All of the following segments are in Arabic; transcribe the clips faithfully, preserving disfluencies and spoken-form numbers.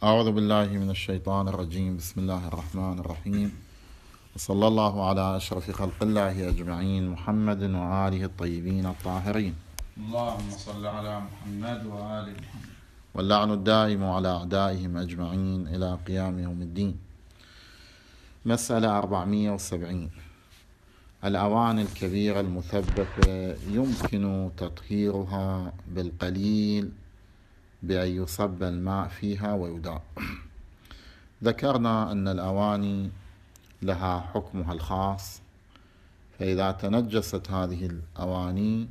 أعوذ بالله من الشيطان الرجيم. بسم الله الرحمن الرحيم، وصلى الله على أشرف خلق الله أجمعين، محمد وآله الطيبين الطاهرين. اللهم صل على محمد وآل محمد. واللعن الدائم على أعدائهم أجمعين إلى قيام يوم الدين. مسألة أربعمائة وسبعين: الأواني الكبيرة المثبتة يمكن تطهيرها بالقليل بأن يصب الماء فيها ويدار. ذكرنا أن الأواني لها حكمها الخاص، فإذا تنجست هذه الأواني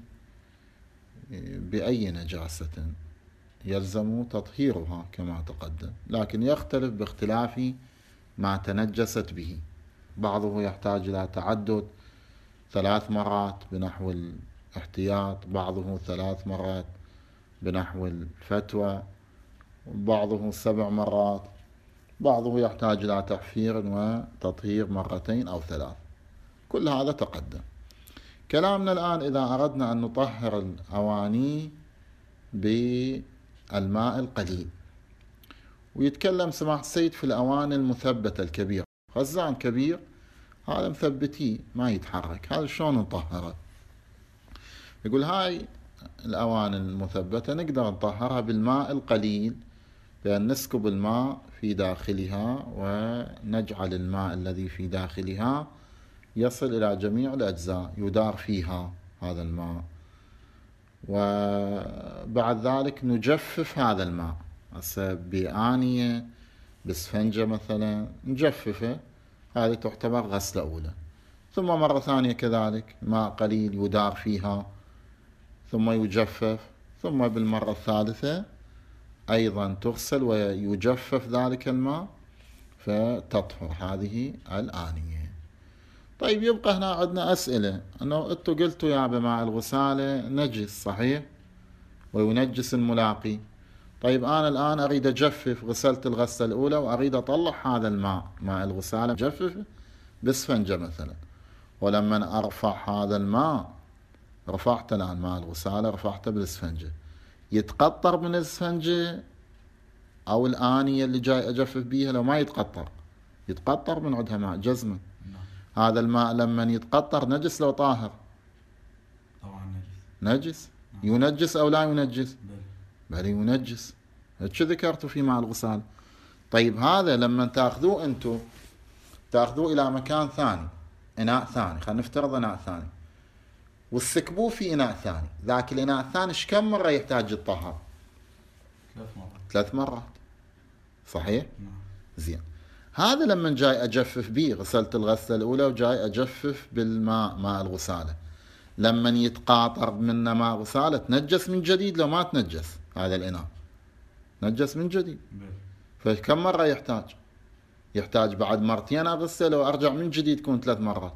بأي نجاسة يلزم تطهيرها كما تقدم، لكن يختلف باختلاف ما تنجست به. بعضه يحتاج إلى تعدد ثلاث مرات بنحو الاحتياط، بعضه ثلاث مرات بنحو الفتوى، بعضه سبع مرات، بعضه يحتاج إلى تحفير وتطهير مرتين أو ثلاث. كل هذا تقدم. كلامنا الآن إذا أردنا أن نطهر الأواني بالماء القليل، ويتكلم سماحة السيد في الأواني المثبتة الكبيرة. خزان كبير هذا مثبتيه ما يتحرك، هذا شلون نطهره؟ يقول هاي الأواني المثبتة نقدر نطهرها بالماء القليل، بأن نسكب الماء في داخلها ونجعل الماء الذي في داخلها يصل إلى جميع الأجزاء، يدار فيها هذا الماء، وبعد ذلك نجفف هذا الماء. هسه بآنية بسفنجة مثلا نجففه، هذه تعتبر غسلة أولى. ثم مرة ثانية كذلك ماء قليل يدار فيها ثم يجفف، ثم بالمرة الثالثة أيضا تغسل ويجفف ذلك الماء فتطهر هذه الآنية. طيب يبقى هنا عندنا أسئلة، أنه أنتوا قلتوا يا بماء الغسالة نجس، صحيح؟ وينجس الملاقي. طيب أنا الآن أريد أجفف، غسلت الغسلة الأولى وأريد أطلع هذا الماء ماء الغسالة جففه بسفنجة مثلا، ولما أرفع هذا الماء، رفعت الآن ماء الغسالة رفعته بالسفنجة، يتقطر من السفنجة أو الآنية اللي جاي أجفف بيها؟ لو ما يتقطر، يتقطر من عندها ماء جزمة. نعم. هذا الماء لما يتقطر نجس لو طاهر؟ طبعا نجس. نجس. نعم. ينجس أو لا ينجس؟ بل, بل ينجس. شو ذكرتوا في ماء الغسالة؟ طيب هذا لما تاخذوه أنتوا تاخذوه إلى مكان ثاني، إناء ثاني، خلينا نفترض إناء ثاني، وتسكبوه في إناء ثاني، ذاك الإناء الثاني ايش كم مرة يحتاج يتطهر؟ ثلاث مرات. ثلاث مرات، صحيح؟ نعم. زين. هذا لما جاي أجفف به، غسلت الغسلة الأولى وجاي أجفف بالماء ماء الغسالة، لما يتقاطر منه ماء غسالة تنجس من جديد لو ما تنجس هذا الإناء؟ نجس من جديد. فكم مرة يحتاج؟ يحتاج بعد مرتين أغسله وأرجع من جديد تكون ثلاث مرات.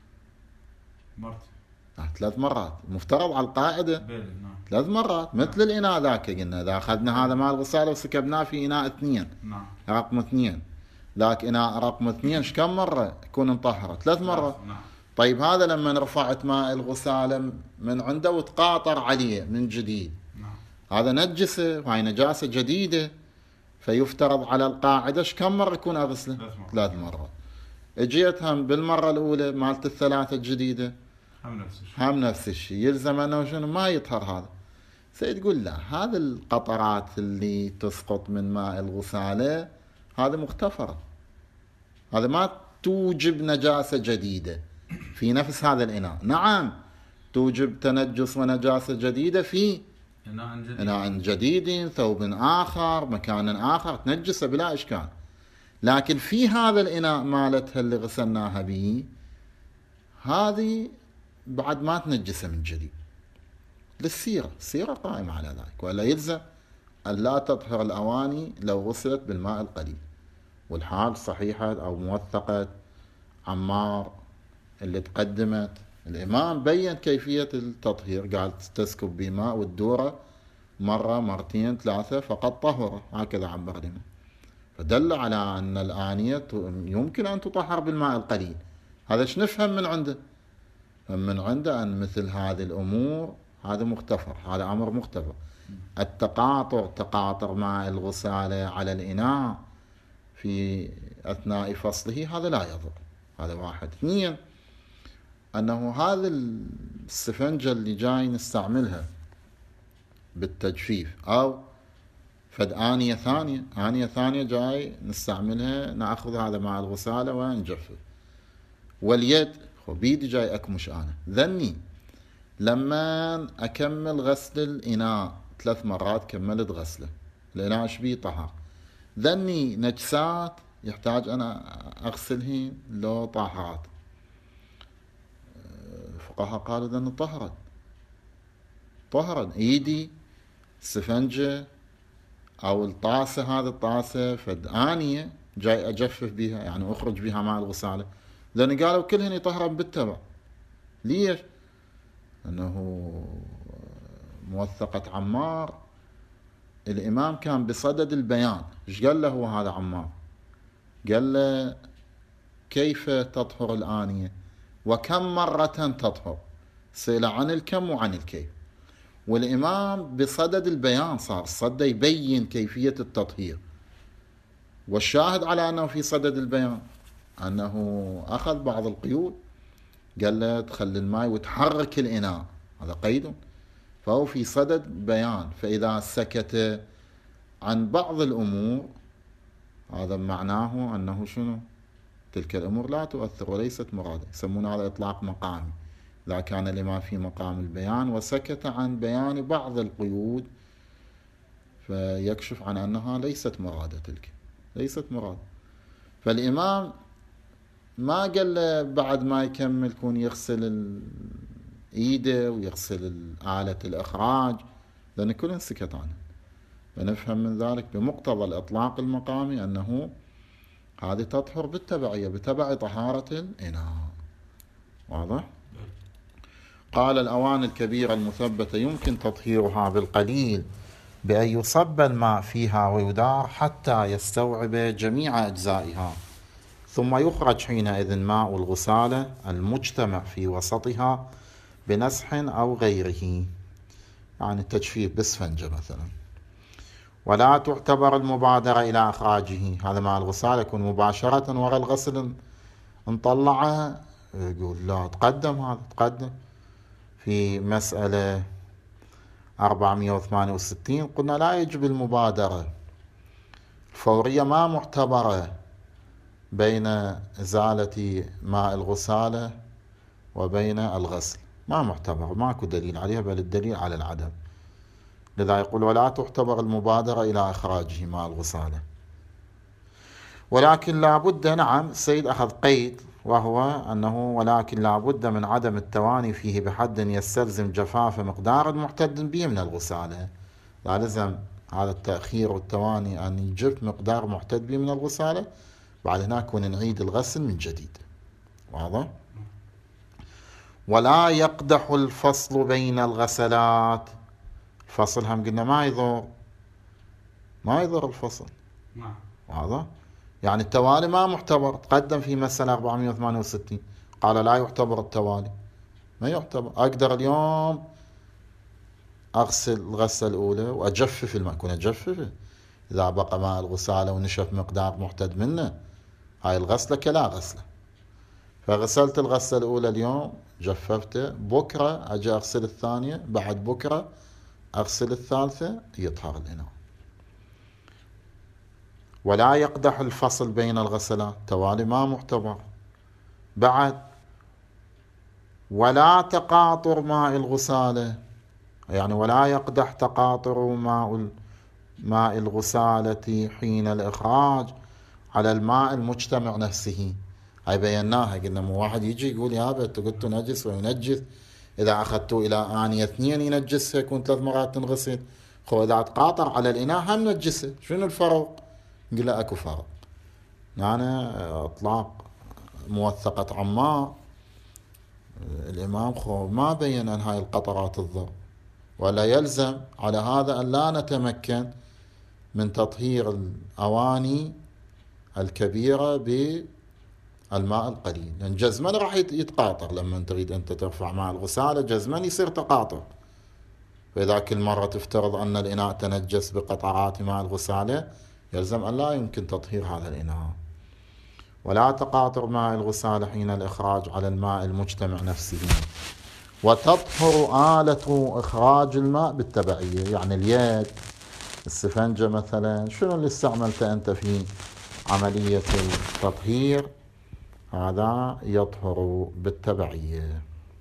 مرتين. ثلاث مرات مفترض على القاعدة. نعم. ثلاث مرات مثل نعم. الإناء ذاك قلنا إذا أخذنا هذا ماء الغسالة وسكبناه في إناء اثنين. نعم. رقم اثنين، ذاك إناء رقم اثنين ايش كم مرة يكون مطهرة؟ ثلاث مرات. نعم. طيب هذا لما رفعت ماء الغسالة من عنده وتقاطر عليه من جديد، نعم. هذا نجسه وهي نجاسة جديدة، فيفترض على القاعدة ايش كم مرة يكون أغسله؟ ثلاث مرات. اجيت هم بالمرة الأولى مالت الثلاثة الجديدة هم نفس الشيء، هم نفس الشيء، يلزم أنه شنو ما يطهر هذا. سيتقول لا، هذا القطرات اللي تسقط من ماء الغسالة هذا مغتفرة، هذا ما توجب نجاسة جديدة في نفس هذا الإناء. نعم توجب تنجس ونجاسة جديدة في إناء جديد, إناء جديد ثوب آخر مكان آخر تنجسه بلا إشكال، لكن في هذا الإناء مالتها اللي غسلناها به هذه بعد ما تنجسه من جديد للسيرة، السيرة قائمة على ذلك، ولا يلزم أن لا تطهر الأواني لو غسلت بالماء القليل. والحال صحيحة أو موثقة عمار اللي تقدمت، الإمام بيّن كيفية التطهير، قال تسكب بماء والدورة مرة مرتين ثلاثة فقط طهره، هكذا عبر لنا، فدل على أن الآنية يمكن أن تطهر بالماء القليل. هذا ايش نفهم من عنده؟ من عنده أن مثل هذه الأمور هذا مغتفر، هذا أمر مغتفر، التقاطر تقاطر ماء الغسالة على الإناء في أثناء فصله هذا لا يضر. هذا واحد. اثنين، أنه هذا السفنجة اللي جاي نستعملها بالتجفيف أو فد آنية ثانية آنية ثانية جاي نستعملها نأخذ هذا ماء الغسالة ونجفف، واليد بيدي جاي أكمش أنا ذني لما أكمل غسل الإناء ثلاث مرات كملت غسله الإناء شبيه طهر، ذني نجسات يحتاج أنا أغسلهن لو طاهرات. الفقهاء قالوا ذن طهرت طهرت إيدي سفنجة أو الطاسة، هذه الطاسة فد آنية جاي أجفف بها يعني أخرج بها ماء الغسالة، لأن قالوا كلهن يطهرن بالتبع. ليش؟ أنه موثقة عمار الإمام كان بصدد البيان. إيش قال له هو هذا عمار؟ قال له كيف تطهر الآنية وكم مرة تطهر؟ سئل عن الكم وعن الكيف، والإمام بصدد البيان صار صد يبين كيفية التطهير، والشاهد على أنه في صدد البيان أنه أخذ بعض القيود، قال له تخلي الماء وتحرك الإناء، هذا قيد، فهو في صدد بيان. فإذا سكت عن بعض الأمور هذا معناه أنه شنو؟ تلك الأمور لا تؤثر وليست مرادة، يسمون هذا إطلاق مقامي. إذا كان الإمام في مقام البيان وسكت عن بيان بعض القيود فيكشف عن أنها ليست مرادة، تلك ليست مرادة. فالإمام ما قال له بعد ما يكمل كون يغسل إيده ويغسل آلة الإخراج، لأن كلن سكت عنه. فنفهم من ذلك بمقتضى الإطلاق المقامي أنه هذه تطهر بالتبعية بتبع طهارة الإناء. واضح؟ قال الأواني الكبيرة المثبتة يمكن تطهيرها بالقليل بأن يصب الماء فيها ويدار حتى يستوعب جميع أجزائها، ثم يخرج حينئذ ماء الغسالة المجتمع في وسطها بنسح أو غيره، يعني التجفيف بسفنجة مثلا. ولا تعتبر المبادرة إلى إخراجه، هذا ماء الغسالة يكون مباشرة وراء الغسل نطلعه، يقول لا تقدم، هذا تقدم. في مسألة أربعمائة وثمانية وستين قلنا لا يجب المبادرة الفورية، ما معتبرة بين إزالة ماء الغسالة وبين الغسل، ما معتبر، ماكو دليل عليها، بل الدليل على العدم. لذا يقول ولا تعتبر المبادرة إلى إخراجه ماء الغسالة. ولكن لا بد، نعم السيد أخذ قيد، وهو أنه ولكن لا بد من عدم التواني فيه بحد يستلزم جفاف مقدار محتد به من الغسالة. لا لزم هذا التأخير والتواني أن يجف مقدار محتد به من الغسالة، بعد هناك كون نعيد الغسل من جديد. واضح؟ ولا يقدح الفصل بين الغسلات، الفصل هم قلنا ما يضر، ما يضر الفصل. واضح؟ يعني التوالي ما محتبر. تقدم في مسألة أربعمائة وثمانية وستين قال لا يعتبر التوالي، ما يعتبر. أقدر اليوم أغسل الغسلة الأولى وأجفف الماء، كون أجففه إذا بقى ماء الغسالة ونشف مقدار محتد منه، هاي الغسلة كلا غسلة. فغسلت الغسلة الأولى اليوم جففته، بكرة أجي أغسل الثانية، بعد بكرة أغسل الثالثة، يطهر الإناء. ولا يقدح الفصل بين الغسلات، توالي ما معتبر. بعد ولا تقاطر ماء الغسالة، يعني ولا يقدح تقاطر ماء ماء الغسالة حين الإخراج على الماء المجتمع نفسه. هاي بيناها، قلنا مو واحد يجي يقول يا أبا أنت قلت نجس وينجس، إذا أخذته إلى آنية اثنين ينجسها يكون ثلاث مرات تنغسل، خو إذا تقاطر على الإناء هم نجسها، شنو الفرق؟ قل لا أكو فرق. يعني إطلاق موثقة عمار الإمام خو ما بين أن هاي القطرات الضر، ولا يلزم على هذا أن لا نتمكن من تطهير الأواني الكبيرة بالماء القليل، لأن جزما راح يتقاطر. لما تريد أنت ترفع ماء الغسالة جزما يصير تقاطر، فإذا كل مرة تفترض أن الإناء تنجس بقطرات ماء الغسالة يلزم أن لا يمكن تطهير هذا الإناء. ولا تقاطر ماء الغسالة حين الإخراج على الماء المجتمع نفسه. وتطهر آلة إخراج الماء بالتبعية، يعني اليد، السفنجة مثلا، شنو اللي استعملته أنت في عملية التطهير، هذا يطهر بالتبعية.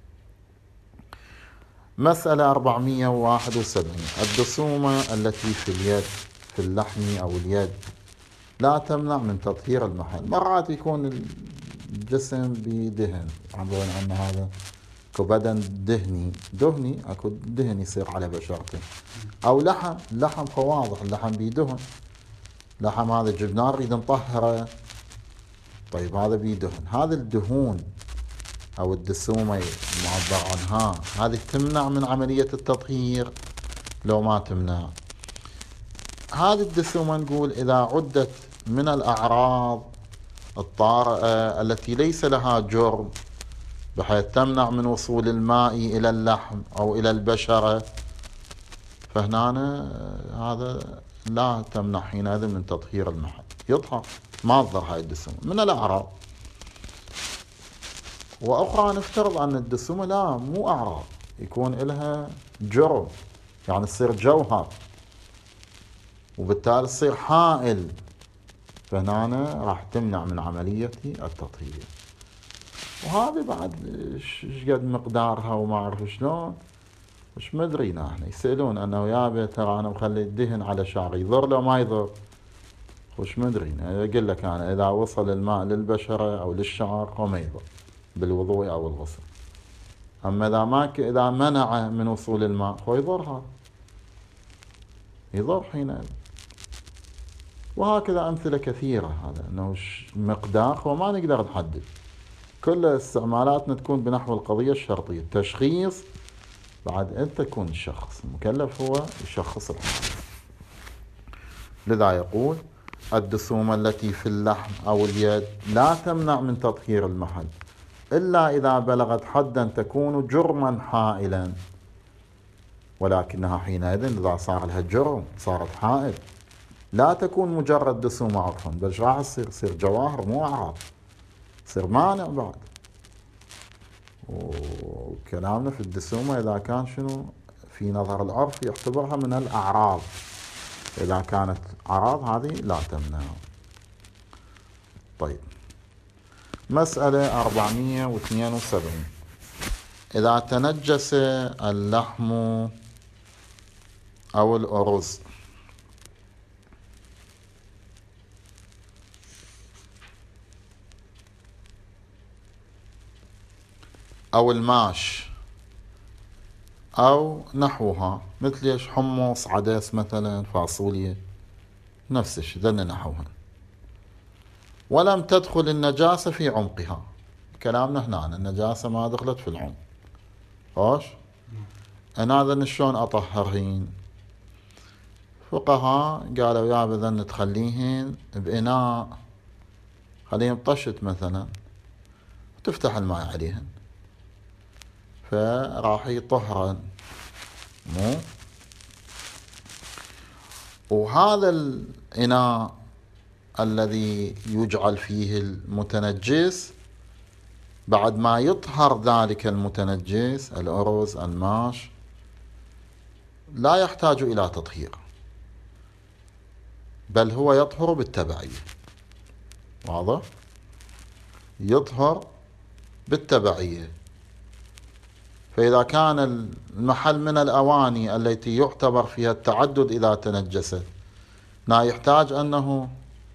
مسألة أربعمئة وواحد وسبعين. الدسومة التي في اليد في اللحم أو اليد لا تمنع من تطهير المحل. مرات يكون الجسم بدهن، عبرون عن هذا كبدن دهني دهني اكو دهن يصير على بشرته، او لحم لحم واضح اللحم بيدهن، لحم هذا جبناه نريد نطهره، طيب هذا بيدهن، هذا الدهون او الدسومه المعبر عنها هذه تمنع من عمليه التطهير لو ما تمنع؟ هذه الدسومه نقول اذا عدت من الاعراض الطارئه التي ليس لها جرم بحيث تمنع من وصول الماء إلى اللحم أو إلى البشرة، فهنا هذا لا تمنع حينئذ من تطهير المحل، يطهر ما تضر هاي الدسومة من الأعراض. وأخرى نفترض أن الدسومة لا مو أعراض، يكون لها جرم، يعني تصير جوهر وبالتالي تصير حائل، فهنا راح تمنع من عملية التطهير. وهذه بعد ايش قد مقدارها وما اعرف شلون، مش مدرينا احنا، يسألون انه يابا ترى انا مخلي الدهن على شعري يضر لو ما يضر، وش مدرينا. اقول لك انا اذا وصل الماء للبشرة او للشعر هو ما يضر بالوضوء او الغسل، اما اذا ما ك... اذا منع من وصول الماء هو يضرها، يضر حينئذ. وهكذا امثلة كثيرة، هذا انه مقدار هو ما نقدر نحدد، كل استعمالاتنا تكون بنحو القضية الشرطية. التشخيص بعد أنت تكون الشخص المكلف هو يشخص الحالة. لذا يقول الدسومة التي في اللحم أو اليد لا تمنع من تطهير المحل إلا إذا بلغت حدا تكون جرما حائلا، ولكنها حينئذ إذا صار لها جرم صارت حائل، لا تكون مجرد دسومة عرفا، بل راح تصير تصير جواهر مو أعراض، يصير مانع بعد. وكلامنا في الدسومة إذا كان شنو في نظر العرف يعتبرها من الأعراض، إذا كانت أعراض هذه لا تمنع. طيب مسألة أربعمئة واثنين وسبعين. إذا تنجس اللحم أو الأرز أو الماش أو نحوها، مثل ايش حمص، عدس مثلا، فاصوليا، نفس الشيء ذن نحوها، ولم تدخل النجاسة في عمقها. كلامنا هنا النجاسة ما دخلت في العمق، خوش أنا هذا شلون أطهرهن؟ فقهاء قالوا يا بذن تخليهن بإناء، خليهم طشت مثلا وتفتح الماء عليهن فراح يطهرن، مو وهذا الإناء الذي يجعل فيه المتنجس بعد ما يطهر ذلك المتنجس الأرز الماش لا يحتاج إلى تطهير، بل هو يطهر بالتبعية. واضح؟ يطهر بالتبعية. فإذا كان المحل من الأواني التي يعتبر فيها التعدد إذا تنجست، لا يحتاج أنه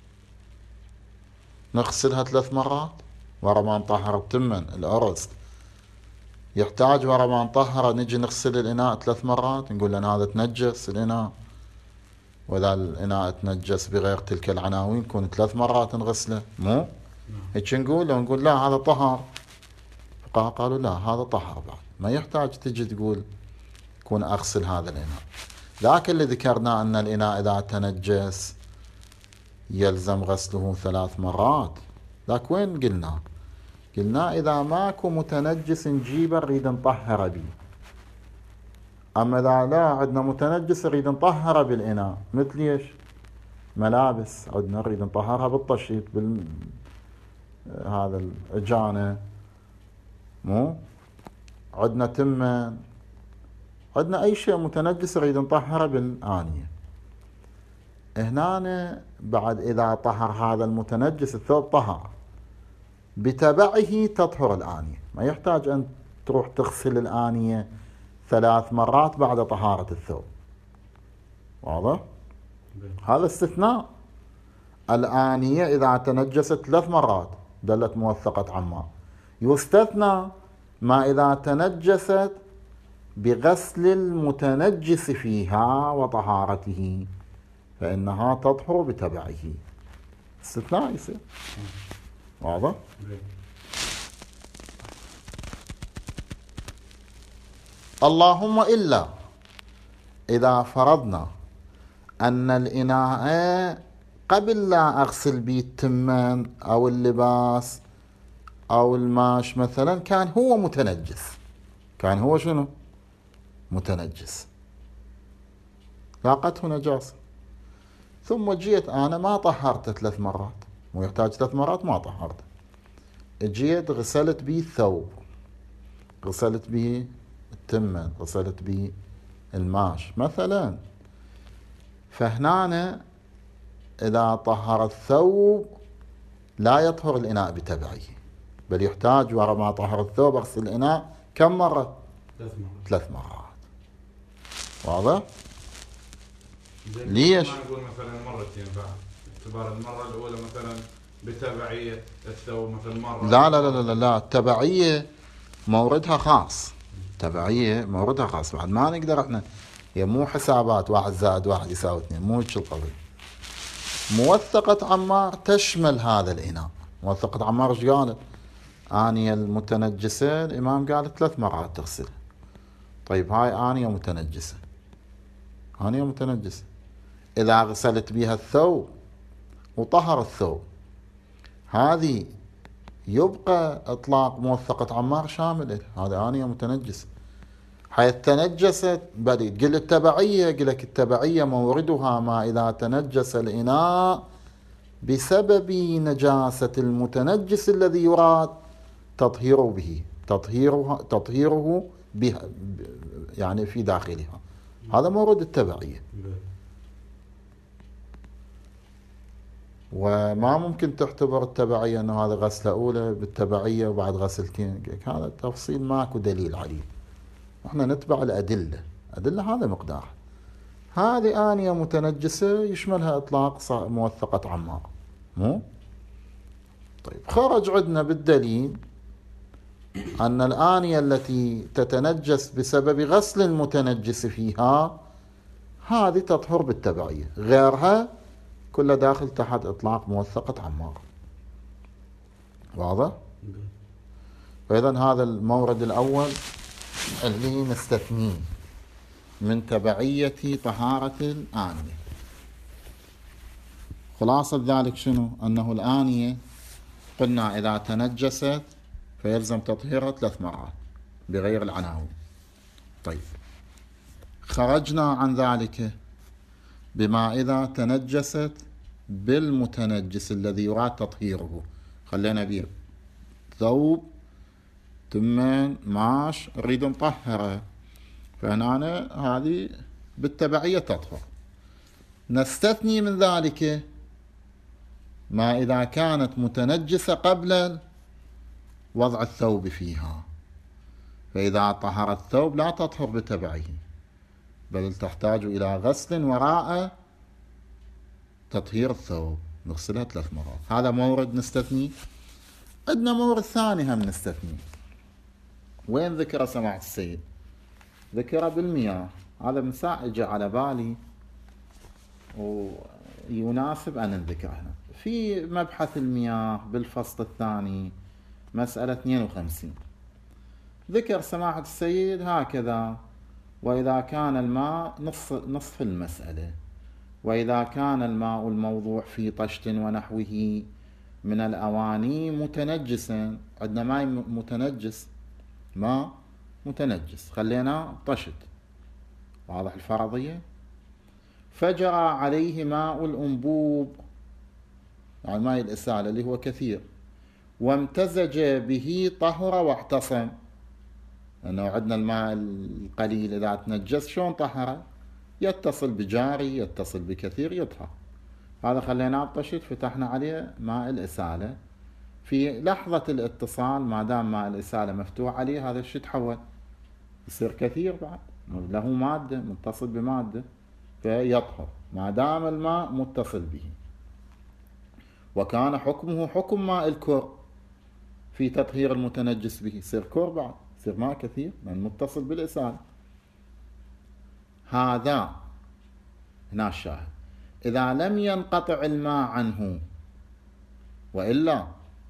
نغسلها ثلاث مرات ورا ما نطهر تما. الأرز يحتاج ورا ما نطهر نجي نغسل الإناء ثلاث مرات، نقول لنا هذا تنجس الإناء، وإذا الإناء تنجس بغير تلك العناوين يكون ثلاث مرات نغسله، مو هيك نقول؟ لو نقول لا هذا طهر، فقهاء قالوا لا هذا طهر بعد ما يحتاج تجي تقول كون أغسل هذا الإناء. ذاك اللي ذكرنا أن الإناء إذا تنجس يلزم غسله ثلاث مرات، ذاك وين قلنا؟ قلنا إذا ماكو متنجس نجيبه نريد نطهر به، أما إذا لا عندنا متنجس نريد نطهره بالإناء، مثل إيش؟ ملابس عندنا نريد نطهرها بالطشيط بال هذا الإجانة، مو عندنا تمن، عندنا أي شيء متنجس نريد نطهره بالآنية. هنا بعد إذا طهر هذا المتنجس الثوب طهر بتبعه تطهر الآنية، ما يحتاج أن تروح تغسل الآنية ثلاث مرات بعد طهارة الثوب. واضح؟ هذا استثناء. الآنية إذا تنجست ثلاث مرات دلت موثقة عمار. يستثنى ما إذا تنجست بغسل المتنجس فيها وطهارته فإنها تطهر بتبعه. استثناء يصير. واضح؟ اللهم إلا إذا فرضنا أن الإناء قبل لا أغسل به التمان أو اللباس أو الماش مثلا كان هو متنجس، كان هو شنو؟ متنجس، لاقته نجاسة، ثم جيت أنا ما طهرته ثلاث مرات، مو يحتاج ثلاث مرات ما طهرته، جيت غسلت به الثوب، غسلت به التمن، غسلت به الماش مثلا، فهنا إذا طهر الثوب لا يطهر الإناء بتبعه، بل يحتاج ورا ما طهر الثوب أغسل الإناء كم مرة؟ ثلاث مرات. ثلاث مرات. واضح؟ ليش؟ ما نقول مثلا مرتين بعد اعتبار المرة الأولى مثلا بتبعية الثوب مثلا مرة. لا لا لا لا لا، التبعية موردها خاص، التبعية موردها خاص، بعد ما نقدر احنا، هي مو حسابات واحد زائد واحد يساوي اثنين، مو هيك القضية. موثقة عمار تشمل هذا الإناء. موثقة عمار ايش قالت؟ آنية المتنجسة الإمام قال ثلاث مرات تغسلها. طيب هاي آنية متنجسة، آنية متنجسة إذا غسلت بها الثوب وطهر الثوب، هذه يبقى إطلاق موثقة عمار شامل، هذا آنية متنجسة حيث تنجست. بدي قل التبعية، قلك التبعية موردها ما إذا تنجس الإناء بسبب نجاسة المتنجس الذي يراد تطهيره به، تطهيره تطهيره بها يعني في داخلها، هذا مورد التبعية. وما ممكن تعتبر التبعية أنه هذا غسلة أولى بالتبعية وبعد غسلتين، هذا التفصيل ماكو دليل عليه، احنا نتبع الأدلة، أدلة هذا مقدار. هذه آنية متنجسة يشملها إطلاق موثقة عمار، مو؟ طيب خرج عندنا بالدليل أن الآنية التي تتنجس بسبب غسل المتنجس فيها هذه تطهر بالتبعية، غيرها كلها داخل تحت إطلاق موثقة عمار. واضح؟ فإذا هذا المورد الأول اللي نستثنيه من تبعية طهارة الآنية. خلاصة ذلك شنو؟ أنه الآنية قلنا إذا تنجست فيلزم تطهيرها ثلاث مرات بغير العناوين. طيب خرجنا عن ذلك بما إذا تنجست بالمتنجس الذي يراد تطهيره، خلينا بيه ثوب تمن ماش نريد نطهره، فهنا هذه بالتبعية تطهر. نستثني من ذلك ما إذا كانت متنجسة قبل وضع الثوب فيها، فإذا طهر الثوب لا تطهر بتبعه بل تحتاج إلى غسل وراء تطهير الثوب، نغسلها ثلاث مرات. هذا مورد نستثني. عندنا مورد ثاني هم نستثني. وين ذكر سماحة السيد؟ ذكر بالمياه. هذا مساء اجى على بالي ويناسب أن نذكر هنا في مبحث المياه بالفصل الثاني مسألة اثنين وخمسين. ذكر سماحة السيد هكذا: وإذا كان الماء نصف, نصف المسألة، وإذا كان الماء الموضوع في طشت ونحوه من الأواني متنجسا. عندنا ماء متنجس، ماء متنجس خلينا طشت، واضح الفرضية. فجرى عليه ماء الأنبوب، يعني ماء الإسالة اللي هو كثير، وامتزج به طهر واعتصم. لأنه عندنا الماء القليل إذا تنجس شلون طهره؟ يتصل بجاري، يتصل بكثير، يطهر. هذا خليناه بطشت، فتحنا عليه ماء الإسالة. في لحظة الاتصال ما دام ماء الإسالة مفتوح عليه، هذا الشيء تحول يصير كثير بعد، له مادة متصل بمادة فيطهر ما دام الماء متصل به. وكان حكمه حكم ماء الكر في تطهير المتنجس به، يصير كر بعد، يصير ماء كثير من متصل بالإسالة. هذا هنا الشاهد. إذا لم ينقطع الماء عنه، وإلا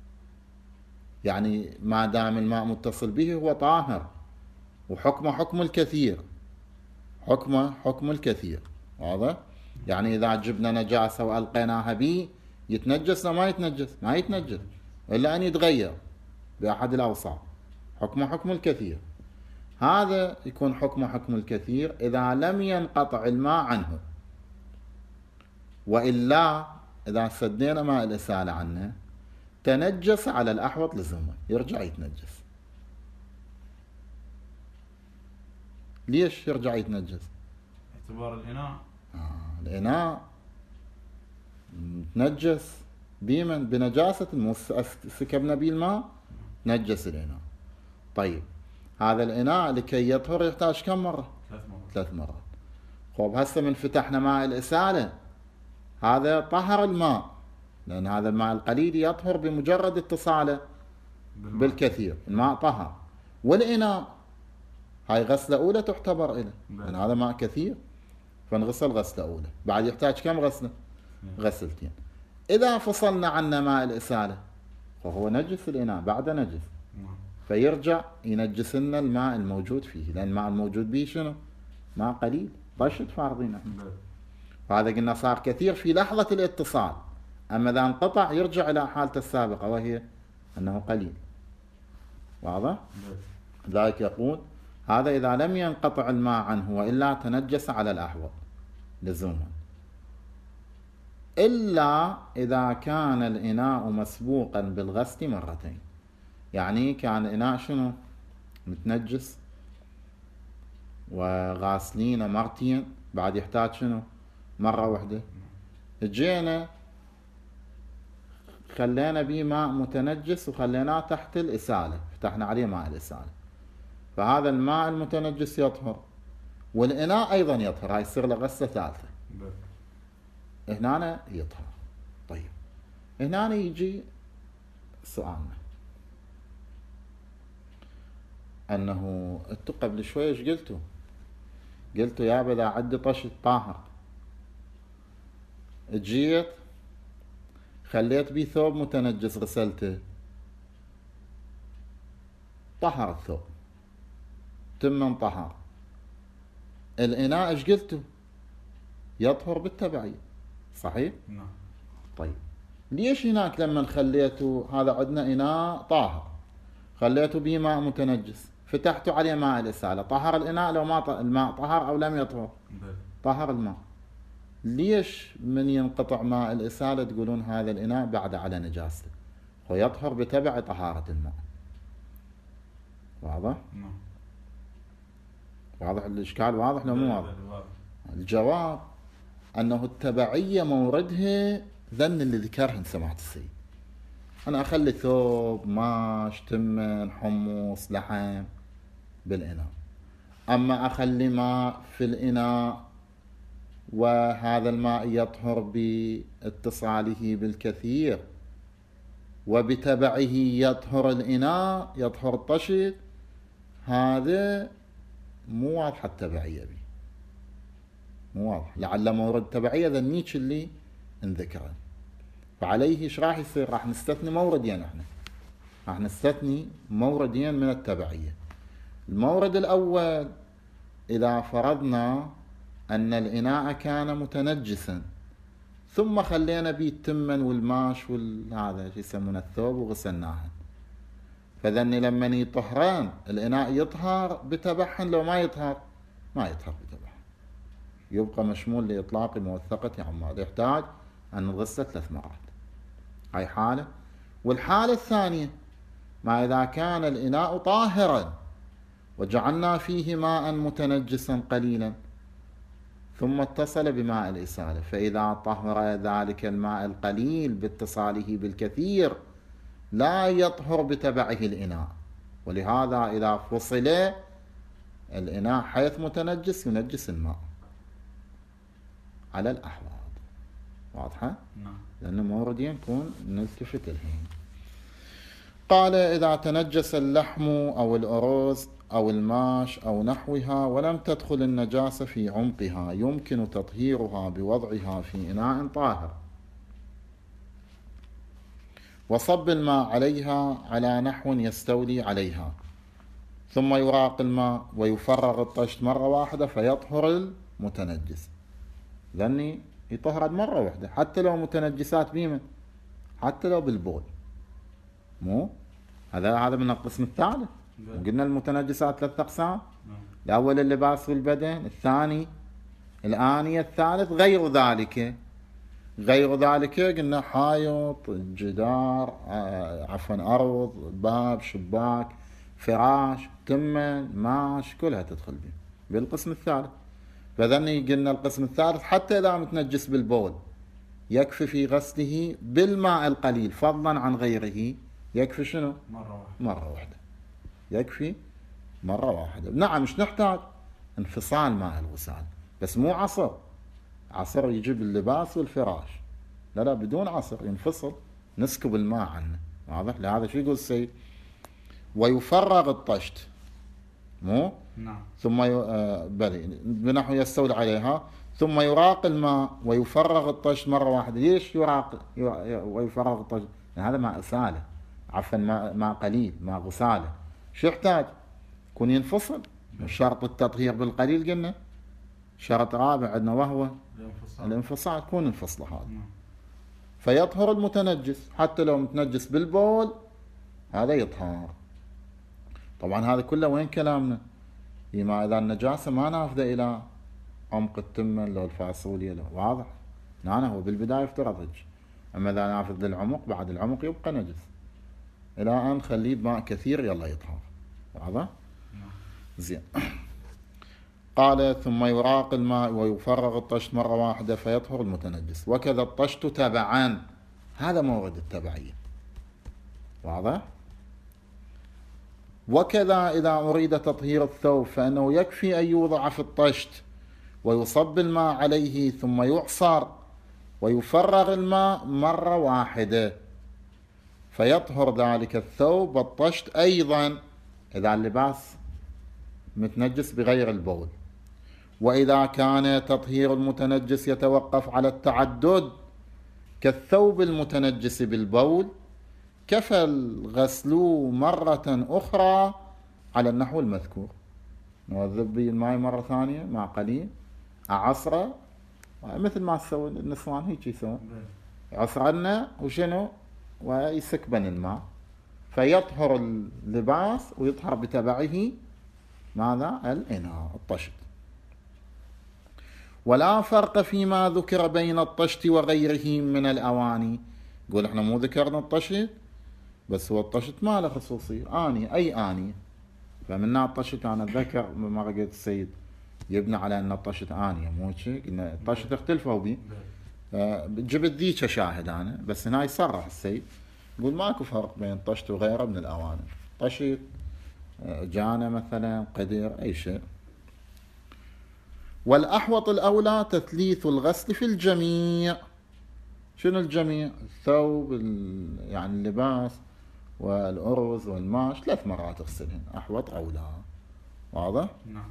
يعني ما دام الماء متصل به هو طاهر، وحكمه حكم الكثير، حكمه حكم الكثير. واضح؟ يعني إذا جبنا نجاسة وألقيناها به يتنجس أو ما يتنجس؟ ما يتنجس إلا أن يتغير بأحد الأوصاف. حكمه حكم الكثير. هذا يكون حكمه حكم الكثير إذا لم ينقطع الماء عنه، وإلا إذا سدينا ماء الإسالة عنه تنجس على الأحوط لزوما، يرجع يتنجس. ليش يرجع يتنجس؟ اعتبار الإناء. آه الإناء تنجس ديما بنجاسة، سكبنا به الماء نجس الإناء. طيب هذا الإناء لكي يطهر يحتاج كم مرة؟ ثلاث مرات. ثلاث مرات. خب هسه من فتحنا ماء الإسالة هذا طهر الماء، لأن هذا الماء القليل يطهر بمجرد اتصاله بالكثير، الماء طهر. والإناء هاي غسلة أولى تعتبر إله، لأن هذا ماء كثير فنغسل غسلة أولى، بعد يحتاج كم غسلة؟ غسلتين. إذا فصلنا عنا ماء الإسالة فهو نجس الإناء، بعد نجس، فيرجع ينجس لنا الماء الموجود فيه، لأن الماء الموجود به شنو؟ ماء قليل، طشت فارضين احنا. فهذا قلنا صار كثير في لحظة الاتصال، أما إذا انقطع يرجع إلى حالته السابقة وهي أنه قليل. واضح؟ ذلك يقول هذا إذا لم ينقطع الماء عنه وإلا تنجس على الأحوط لزوما، إلا إذا كان الإناء مسبوقا بالغسل مرتين. يعني كان الإناء شنو؟ متنجس وغاسلينه مرتين، بعد يحتاج شنو؟ مرة واحدة. جينا خلينا به ماء متنجس وخليناه تحت الإسالة، فتحنا عليه ماء الإسالة، فهذا الماء المتنجس يطهر والإناء أيضا يطهر، هاي يصير له غسلة ثالثة. هنا يطهر. طيب هنا يجي سؤالنا، أنه أنتوا قبل شوي ايش قلتوا؟ قلتوا يا بدا عندي طشت طاهر، جيت خليت بيه ثوب متنجس غسلته، طهر الثوب، تم طهر. الإناء ايش قلتوا؟ يطهر بالتبعية، صحيح؟ نعم. طيب ليش هناك لما خليتوا هذا عندنا إناء طاهر خليتوا به ماء متنجس فتحتوا عليه ماء الإسالة، طهر الإناء لو ما الماء طهر أو لم يطهر؟ طهر الماء. ليش من ينقطع ماء الإسالة تقولون هذا الإناء بعد على نجاسته ويطهر بتبع طهارة الماء؟ واضح؟ نعم. واضح الإشكال؟ واضح لو مو واضح؟ الجواب أنه التبعية موردها ذن اللي ذكرهن سماحة السيد. أنا أخلي ثوب، ماش، تمن، حمص، لحم بالإناء، أما أخلي ماء في الإناء وهذا الماء يطهر باتصاله بالكثير وبتبعه يطهر الإناء، يطهر الطشت، هذا مو واضحة التبعية به، مو واضح. لعل مورد التبعية ذنيك اللي انذكره، فعليه ايش راح يصير؟ راح نستثني موردين، احنا راح نستثني موردين من التبعية. المورد الأول إذا فرضنا أن الإناء كان متنجسا ثم خلينا به التمن والماش والهذا شو يسمونه الثوب وغسلناهن، فذني لما يطهران الإناء يطهر بتبعهن، لو ما يطهر ما يطهر بتبعهن. يبقى مشمول لإطلاق موثقة عمال، يحتاج أن نغسله ثلاث مرات. هاي حالة. والحالة الثانية ما إذا كان الإناء طاهرا وجعلنا فيه ماء متنجسا قليلا ثم اتصل بماء الإسالة، فإذا طهر ذلك الماء القليل باتصاله بالكثير لا يطهر بتبعه الإناء، ولهذا إذا فصل الإناء حيث متنجس ينجس الماء على الأحواض. واضحة؟ نعم. لأنه موردين نكون نلتفت الحين. قال إذا تنجس اللحم أو الأرز أو الماش أو نحوها ولم تدخل النجاسة في عمقها يمكن تطهيرها بوضعها في إناء طاهر وصب الماء عليها على نحو يستولي عليها، ثم يراق الماء ويفرغ الطشت مرة واحدة فيطهر المتنجس. ذني يطهر مرة واحدة حتى لو متنجسات بيمن، حتى لو بالبول. مو هذا هذا من القسم الثالث. وقلنا المتنجسات ثلاث أقسام، الأول اللباس والبدن، الثاني الآنية، الثالث غير ذلك. غير ذلك قلنا حائط، جدار، عفوا أرض، باب، شباك، فراش، تمن، ماش، كلها تدخل به بالقسم الثالث. فذني قلنا القسم الثالث حتى إذا متنجس بالبول يكفي في غسله بالماء القليل فضلا عن غيره، يكفي شنو؟ مرة واحدة. مرة واحدة يكفي مرة واحدة. نعم مش نحتاج انفصال ماء الغسال، بس مو عصر عصر يجيب اللباس والفراش، لا لا بدون عصر ينفصل، نسكب الماء عنه. واضح؟ لهذا شو يقول السيد؟ ويفرغ الطشت، مو؟ نعم. ثم ي... آه بلي بنحو يستولي عليها، ثم يراق الماء ويفرغ الطشت مرة واحدة. ليش يراق ي... ويفرغ الطشت؟ يعني هذا ماء إسالة، عفوا ماء ماء قليل، ماء غسالة. شو يحتاج؟ يكون ينفصل. شرط التطهير بالقليل قلنا شرط رابع عندنا وهو الانفصال, الانفصال. يكون انفصل هذا. فيطهر المتنجس حتى لو متنجس بالبول هذا يطهر. طبعا هذا كله وين كلامنا؟ ما إذا النجاسة ما نافذة إلى عمق التمن لو الفاصوليا لو. واضح؟ نعم هو بالبداية افترض، أما إذا نافذ للعمق بعد العمق يبقى نجس إلى أن خليه بماء كثير يلا يطهر. واضح؟ زين. قال ثم يراق الماء ويفرغ الطشت مرة واحدة فيطهر المتنجس، وكذا الطشت تبعا. هذا مورد التبعية. واضح؟ وكذا إذا أريد تطهير الثوب فإنه يكفي أن يوضع في الطشت ويصب الماء عليه ثم يعصر ويفرغ الماء مرة واحدة فيطهر ذلك الثوب والطشت أيضا إذا اللباس متنجس بغير البول. وإذا كان تطهير المتنجس يتوقف على التعدد كالثوب المتنجس بالبول كفى الغسل مرة أخرى على النحو المذكور. نوذب به الماء مرة ثانية مع قليل، أعصره مثل ما تسوي النسوان هيك يسوون، يعصرنا وشنو ويسكبن الماء فيطهر اللباس ويطهر بتبعه ماذا؟ الإناء الطشت. ولا فرق فيما ذكر بين الطشت وغيره من الأواني. يقول احنا مو ذكرنا الطشت بس هو الطشت ما له خصوصية، آنية أي آنية. فمنها الطشت أنا أتذكر ما قلت السيد يبنى على أن الطشت آنية مو شيء، قلنا الطشت اختلفوا بي. جبت ذيك شاهد أنا بس هنا يصرح السيد يقول ماكو فرق بين الطشت وغيره من الأواني. طشت جانة مثلا قدر أي شيء. والأحوط الأولى تثليث الغسل في الجميع. شنو الجميع؟ الثوب يعني اللباس والأرز والماش ثلاث مرات اغسلهن، أحوط أولى. واضح؟ نعم.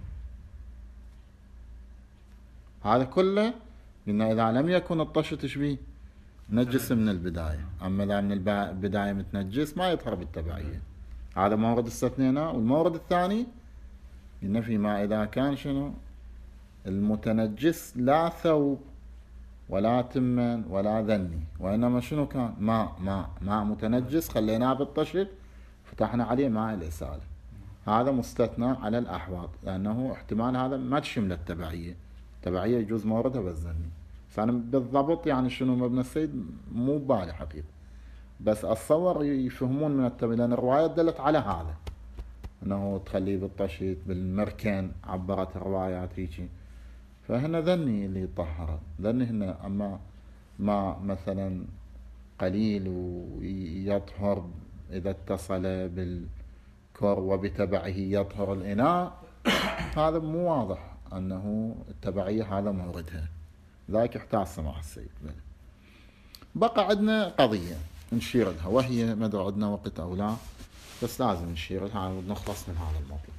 هذا كله قلنا إذا لم يكن الطشت شبيه نجس من البداية، أما إذا من البداية متنجس ما يطهر بالتبعية. هذا مورد استثنيناه. والمورد الثاني قلنا فيما إذا كان شنو المتنجس لا ثوب ولا تمن ولا ذني، وإنما شنو كان ماء ماء ماء متنجس خليناه بالطشت فتحنا عليه ماء الإسالة. هذا مستثنى على الأحواض لأنه احتمال هذا ما تشمل التبعية تبعية يجوز موردها بس ذني. فأنا بالضبط يعني شنو مبنى السيد مو ببالي حقيقة، بس أتصور يفهمون من التبعية، لأن الروايات دلت على هذا، أنه تخليه بالطشيت بالمركن، عبرت الروايات هيجي. فهنا ذني اللي طهرت، ذني هنا. أما ما مثلا قليل ويطهر إذا اتصل بالكر وبتبعه يطهر الإناء، هذا مو واضح أنه التبعية هذا موردها، ذاك يحتاج سماح السيد. بقى عندنا قضية نشير لها، وهي مدى عندنا وقت أو لا، بس لازم نشير لها ونخلص من هذا الموضوع.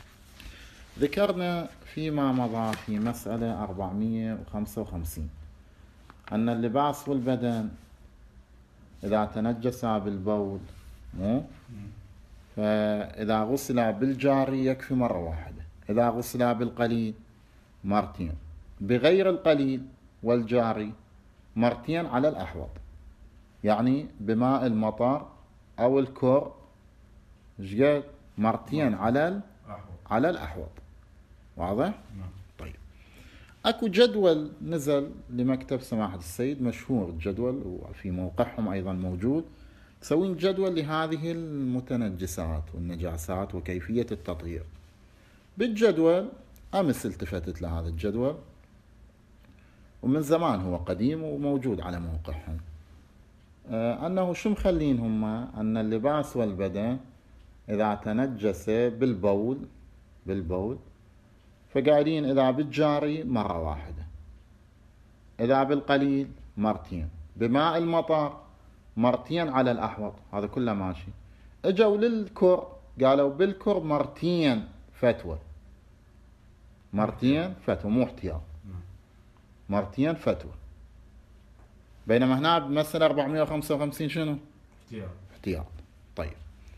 ذكرنا فيما مضى في مسألة أربعمائة وخمسة وخمسين أن اللباس والبدن إذا تنجسا بالبول مو فإذا غسلا بالجاري يكفي مرة واحدة، إذا غسلا بالقليل مرتين، بغير القليل والجاري مرتين على الأحوط، يعني بماء المطر أو الكر شقد مرتين على على الأحوط. واضح؟ طيب، اكو جدول نزل لمكتب سماحة السيد مشهور الجدول، وفي موقعهم ايضا موجود، تسوين جدول لهذه المتنجسات والنجاسات وكيفية التطهير. بالجدول امس التفتت لهذا الجدول، ومن زمان هو قديم وموجود على موقعهم، آه انه شو مخلين هم ان اللباس والبدن اذا تنجس بالبول بالبول فقاعدين إذا بالجاري مرة واحدة، إذا بالقليل مرتين، بماء المطر مرتين على الأحوط، هذا كله ماشي. اجوا للكر قالوا بالكر مرتين فتوى، مرتين فتوى مو احتياط، مرتين فتوى. بينما هنا بمسألة أربعمائة وخمسة وخمسين شنو؟ احتياط. احتياط. طيب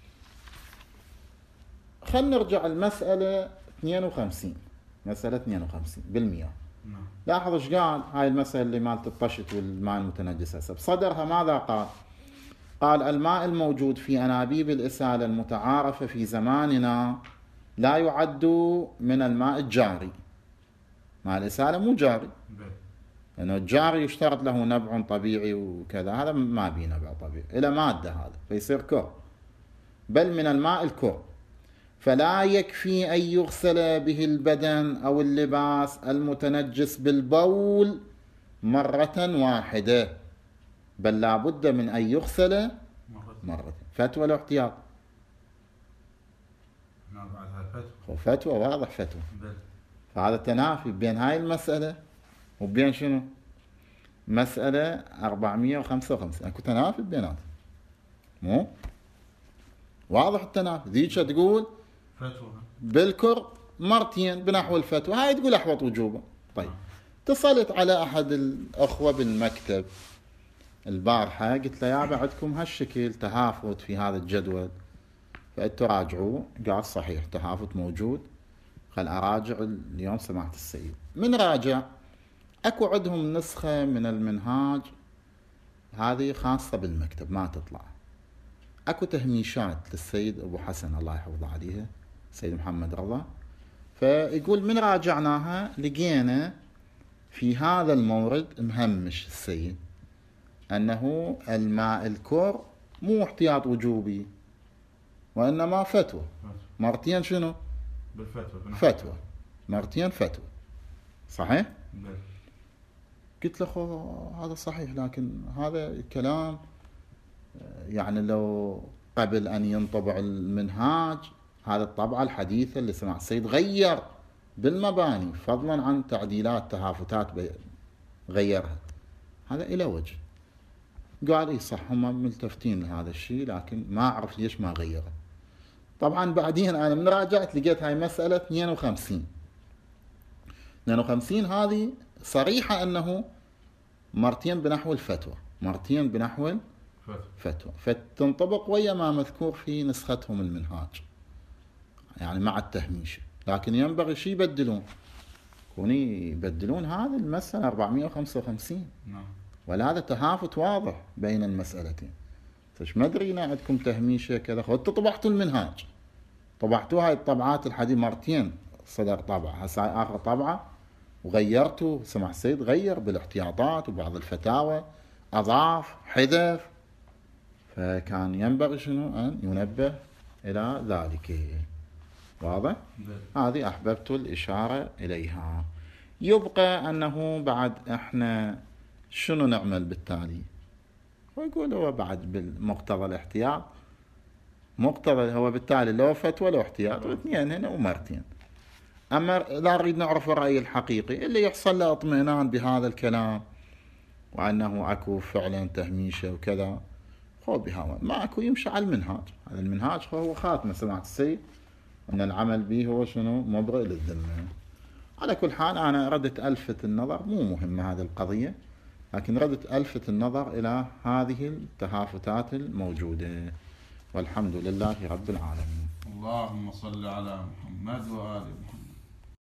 خلنا نرجع المسألة اثنين وخمسين، مسألة اثنين وخمسين بالمياه. نعم. لاحظوا ايش قال هاي المسألة اللي مالت الطشت والماء المتنجس. هسه بصدرها ماذا قال؟ قال الماء الموجود في أنابيب الإسالة المتعارفة في زماننا لا يعد من الماء الجاري. ماء الإسالة مو جاري، لأنه يعني الجاري يشترط له نبع طبيعي وكذا، هذا ما بيه نبع طبيعي إلى مادة، هذا فيصير كر، بل من الماء الكر، فلا يكفي أن يغسل به البدن أو اللباس المتنجس بالبول مرة واحدة، بل لا بد من أن يغسل مرة. فتوى لو احتياط؟ نعم بعد فتوى. فتوى واضح فتوى. فهذا تنافي بين هاي المسألة وبين شنو؟ مسألة أربعمائة وخمسة وخمسين، أكو تنافي بيناتهم، مو؟ واضح التنافي. ذيك تقول فتوى بالكر مرتين بنحو الفتوى، هاي تقول أحوط وجوبا. طيب اتصلت على أحد الأخوة بالمكتب البارحة، قلت له يابا عندكم هالشكل تهافت في هذا الجدول، فأنتوا راجعوه. قال صحيح تهافت موجود، خل أراجع اليوم سماحة السيد. من راجع أكو عندهم نسخة من المنهاج، هذه خاصة بالمكتب ما تطلع، أكو تهميشات للسيد أبو حسن الله يحفظه عليها، السيد محمد رضا، فيقول من راجعناها لقينا في هذا المورد مهمش السيد أنه الماء الكر مو احتياط وجوبي، وإنما فتوى مرتين. شنو؟ بالفتوى. فتوى مرتين فتوى، صحيح؟ بل. قلت له خو هذا صحيح، لكن هذا الكلام يعني لو قبل أن ينطبع المنهاج، هذا الطبعة الحديثة اللي سمع السيد غير بالمباني، فضلا عن تعديلات تهافتات غيرها، هذا إلى وجه. قال إيه صح هم ملتفتين لهذا الشيء، لكن ما أعرف ليش ما غيره. طبعا بعدين أنا من راجعت لقيت هاي مسألة اثنين وخمسين اثنين وخمسين هذه صريحة أنه مرتين بنحو الفتوى، مرتين بنحو فتوى، فتنطبق ويا ما مذكور في نسختهم المنهاج يعني مع التهميش. لكن ينبغي شيء يبدلون، كوني يبدلون هذه المسألة أربعمائة وخمسة وخمسين، ولا هذا تهافت واضح بين المسألتين. فش ما ادري عندكم تهميشه كذا، خذتوا طبعتوا المنهاج، طبعتوا هاي الطبعات الحديث مرتين صدر طبعه، هسه اخر طبعه وغيرته سمع السيد، غير بالاحتياطات وبعض الفتاوى، أضاف حذف، فكان ينبغي شنو أن ينبه إلى ذلك. واضح؟ هذه أحببت الإشارة إليها. يبقى أنه بعد إحنا شنو نعمل بالتالي؟ ويقول هو بعد بالمقتضى الاحتياط، مقتضى هو بالتالي لو فتوى لو احتياط، واثنين هنا ومرتين. أما إذا نريد نعرف الرأي الحقيقي اللي يحصل له اطمئنان بهذا الكلام وأنه أكو فعلا تهميشه وكذا، هو بهذا ما أكو يمشي على المنهاج. هذا المنهاج هو خاتمة سماحة السيد أن العمل به هو شنو مبرئ للذمة. على كل حال أنا ردت ألفت النظر، مو مهمة هذه القضية، لكن ردت ألفت النظر إلى هذه التهافتات الموجودة، والحمد لله رب العالمين. اللهم صل على محمد وآل محمد.